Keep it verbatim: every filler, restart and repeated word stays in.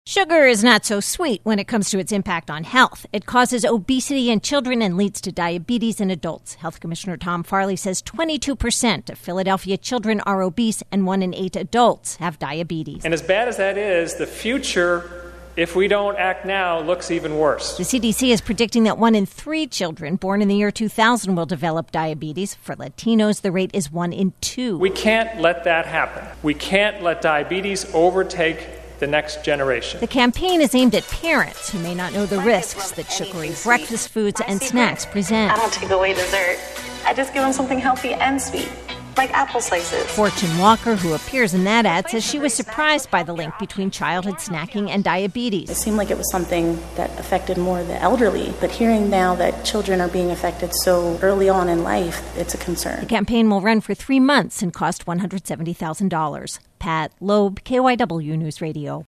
Sugar is not so sweet when it comes to its impact on health. It causes obesity in children and leads to diabetes in adults. Health Commissioner Tom Farley says twenty-two percent of Philadelphia children are obese and one in eight adults have diabetes. And as bad as that is, the future, if we don't act now, looks even worse. The C D C is predicting that one in three children born in the year two thousand will develop diabetes. For Latinos, the rate is one in two. We can't let that happen. We can't let diabetes overtake the next generation. The campaign is aimed at parents who may not know the risks that sugary breakfast foods and snacks present. I don't take away dessert. I just give them something healthy and sweet, like apple slices. Fortune Walker, who appears in that ad, says she was surprised by the link between childhood snacking and diabetes. It seemed like it was something that affected more the elderly, but hearing now that children are being affected so early on in life, it's a concern. The campaign will run for three months and cost one hundred seventy thousand dollars. Pat Loeb, K Y W News Radio.